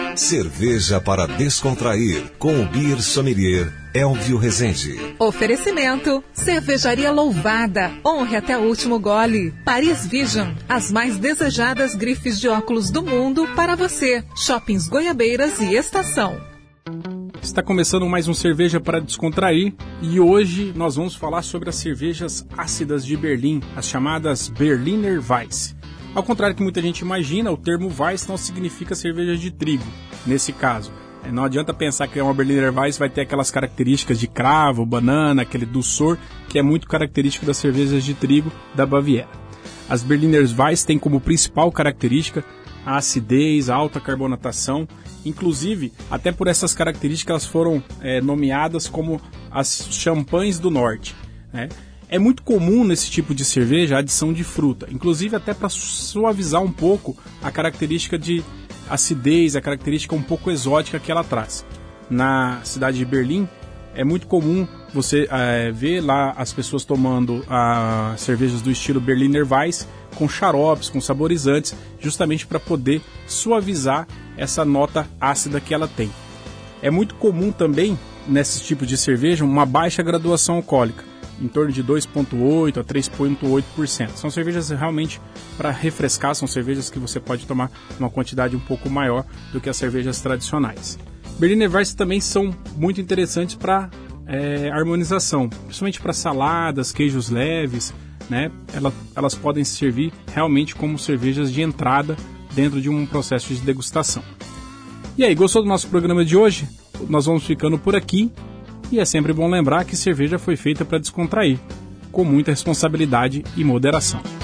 Cerveja para descontrair, com o Beer Sommelier Elvio Rezende. Oferecimento: Cervejaria Louvada. Honre até o último gole. Paris Vision, as mais desejadas grifes de óculos do mundo para você. Shoppings Goiabeiras e Estação. Está começando mais um Cerveja para Descontrair e hoje nós vamos falar sobre as cervejas ácidas de Berlim, as chamadas Berliner Weiss. Ao contrário do que muita gente imagina, o termo Weiss não significa cerveja de trigo, nesse caso. Não adianta pensar que uma Berliner Weiss vai ter aquelas características de cravo, banana, aquele dulçor, que é muito característico das cervejas de trigo da Baviera. As Berliner Weiss têm como principal característica a acidez, a alta carbonatação. Inclusive, até por essas características, elas foram nomeadas como as champanhes do norte, né? É muito comum nesse tipo de cerveja a adição de fruta, inclusive até para suavizar um pouco a característica de acidez, a característica um pouco exótica que ela traz. Na cidade de Berlim, é muito comum você ver lá as pessoas tomando cervejas do estilo Berliner Weiss com xaropes, com saborizantes, justamente para poder suavizar essa nota ácida que ela tem. É muito comum também, nesses tipos de cerveja, uma baixa graduação alcoólica, em torno de 2,8% a 3,8%. São cervejas realmente para refrescar, são cervejas que você pode tomar uma quantidade um pouco maior do que as cervejas tradicionais. Berliner Weiss também são muito interessantes para harmonização, principalmente para saladas, queijos leves, né? Elas podem servir realmente como cervejas de entrada dentro de um processo de degustação. E aí, gostou do nosso programa de hoje? Nós vamos ficando por aqui. E é sempre bom lembrar que cerveja foi feita para descontrair, com muita responsabilidade e moderação.